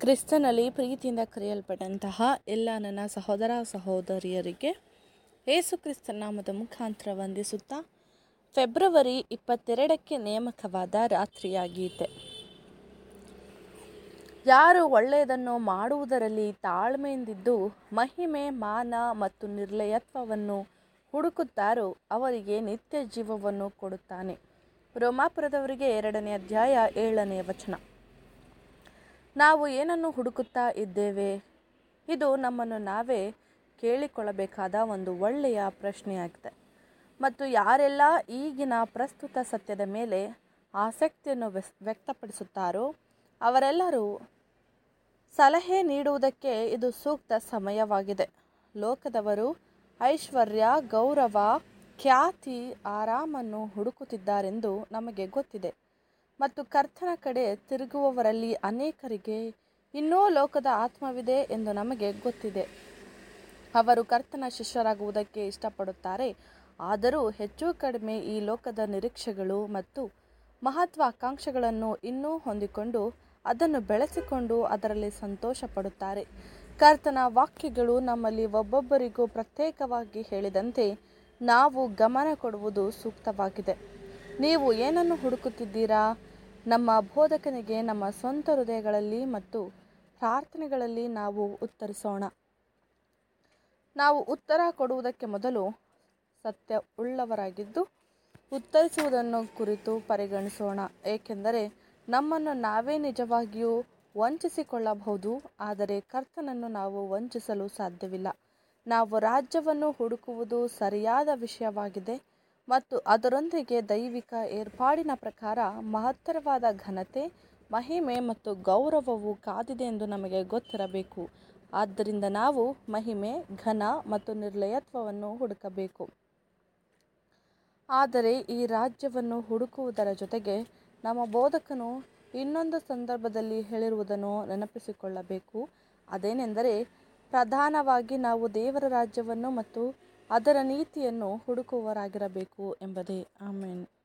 ಕ್ರಿಸ್ತನಲ್ಲಿ ಪ್ರೀತಿಯಿಂದ ಕರೆಯಲ್ಪಟ್ಟಂತಹ ಎಲ್ಲ ನನ್ನ ಸಹೋದರ ಸಹೋದರಿಯರಿಗೆ ಯೇಸು ಕ್ರಿಸ್ತನ ನಾಮದ ಮುಖಾಂತರ ವಂದಿಸುತ್ತಾ ಫೆಬ್ರವರಿ 22ಕ್ಕೆ ನೇಮಕವಾದ ರಾತ್ರಿಯ ಗೀತೆ. ಯಾರು ಒಳ್ಳೆಯದನ್ನು ಮಾಡುವುದರಲ್ಲಿ ತಾಳ್ಮೆಯಿಂದಿದ್ದು ಮಹಿಮೆ, ಮಾನ ಮತ್ತು ನಿರ್ಲಯತ್ವವನ್ನು ಹುಡುಕುತ್ತಾರೋ ಅವರಿಗೆ ನಿತ್ಯ ಜೀವವನ್ನು ಕೊಡುತ್ತಾನೆ. ರೋಮಾಪುರದವರಿಗೆ 2ನೇ ಅಧ್ಯಾಯ 7ನೇ ವಚನ. ನಾವು ಏನನ್ನು ಹುಡುಕುತ್ತಾ ಇದ್ದೇವೆ? ಇದು ನಮ್ಮನ್ನು ನಾವೇ ಕೇಳಿಕೊಳ್ಳಬೇಕಾದ ಒಂದು ಒಳ್ಳೆಯ ಪ್ರಶ್ನೆಯಾಗಿದೆ. ಮತ್ತು ಯಾರೆಲ್ಲ ಈಗಿನ ಪ್ರಸ್ತುತ ಸತ್ಯದ ಮೇಲೆ ಆಸಕ್ತಿಯನ್ನು ವ್ಯಕ್ತಪಡಿಸುತ್ತಾರೋ ಅವರೆಲ್ಲರೂ ಸಲಹೆ ನೀಡುವುದಕ್ಕೆ ಇದು ಸೂಕ್ತ ಸಮಯವಾಗಿದೆ. ಲೋಕದವರು ಐಶ್ವರ್ಯ, ಗೌರವ, ಖ್ಯಾತಿ, ಆರಾಮನ್ನು ಹುಡುಕುತ್ತಿದ್ದಾರೆಂದು ನಮಗೆ ಗೊತ್ತಿದೆ. ಮತ್ತು ಕರ್ತನ ಕಡೆ ತಿರುಗುವವರಲ್ಲಿ ಅನೇಕರಿಗೆ ಇನ್ನೂ ಲೋಕದ ಆತ್ಮವಿದೆ ಎಂದು ನಮಗೆ ಗೊತ್ತಿದೆ. ಅವರು ಕರ್ತನ ಶಿಷ್ಯರಾಗುವುದಕ್ಕೆ ಇಷ್ಟಪಡುತ್ತಾರೆ. ಆದರೂ ಹೆಚ್ಚು ಕಡಿಮೆ ಈ ಲೋಕದ ನಿರೀಕ್ಷೆಗಳು ಮತ್ತು ಮಹತ್ವಾಕಾಂಕ್ಷೆಗಳನ್ನು ಇನ್ನೂ ಹೊಂದಿಕೊಂಡು ಅದನ್ನು ಬೆಳೆಸಿಕೊಂಡು ಅದರಲ್ಲಿ ಸಂತೋಷ ಪಡುತ್ತಾರೆ. ಕರ್ತನ ವಾಕ್ಯಗಳು ನಮ್ಮಲ್ಲಿ ಒಬ್ಬೊಬ್ಬರಿಗೂ ಪ್ರತ್ಯೇಕವಾಗಿ ಹೇಳಿದಂತೆ ನಾವು ಗಮನ ಕೊಡುವುದು ಸೂಕ್ತವಾಗಿದೆ. ನೀವು ಏನನ್ನು ಹುಡುಕುತ್ತಿದ್ದೀರಾ? ನಮ್ಮ ಬೋಧಕನಿಗೆ ನಮ್ಮ ಸ್ವಂತ ಹೃದಯಗಳಲ್ಲಿ ಮತ್ತು ಪ್ರಾರ್ಥನೆಗಳಲ್ಲಿ ನಾವು ಉತ್ತರಿಸೋಣ. ನಾವು ಉತ್ತರ ಕೊಡುವುದಕ್ಕೆ ಮೊದಲು ಸತ್ಯ ಉಳ್ಳವರಾಗಿದ್ದು ಉತ್ತರಿಸುವುದನ್ನು ಕುರಿತು ಪರಿಗಣಿಸೋಣ. ಏಕೆಂದರೆ ನಮ್ಮನ್ನು ನಾವೇ ನಿಜವಾಗಿಯೂ ವಂಚಿಸಿಕೊಳ್ಳಬಹುದು, ಆದರೆ ಕರ್ತನನ್ನು ನಾವು ವಂಚಿಸಲು ಸಾಧ್ಯವಿಲ್ಲ. ನಾವು ರಾಜ್ಯವನ್ನು ಹುಡುಕುವುದು ಸರಿಯಾದ ವಿಷಯವಾಗಿದೆ ಮತ್ತು ಅದರೊಂದಿಗೆ ದೈವಿಕ ಏರ್ಪಾಡಿನ ಪ್ರಕಾರ ಮಹತ್ತರವಾದ ಘನತೆ, ಮಹಿಮೆ ಮತ್ತು ಗೌರವವು ಕಾದಿದೆ ಎಂದು ನಮಗೆ ಗೊತ್ತಿರಬೇಕು. ಆದ್ದರಿಂದ ನಾವು ಮಹಿಮೆ, ಘನ ಮತ್ತು ನಿರ್ಲಯತ್ವವನ್ನು ಹುಡುಕಬೇಕು. ಆದರೆ ಈ ರಾಜ್ಯವನ್ನು ಹುಡುಕುವುದರ ಜೊತೆಗೆ ನಮ್ಮ ಬೋಧಕನು ಇನ್ನೊಂದು ಸಂದರ್ಭದಲ್ಲಿ ಹೇಳಿರುವುದನ್ನು ನೆನಪಿಸಿಕೊಳ್ಳಬೇಕು. ಅದೇನೆಂದರೆ, ಪ್ರಧಾನವಾಗಿ ನಾವು ದೇವರ ರಾಜ್ಯವನ್ನು ಮತ್ತು ಅದರ ನೀತಿಯನ್ನು ಹುಡುಕುವವರಾಗಿರಬೇಕು ಎಂಬುದೇ. ಆಮೆನ್.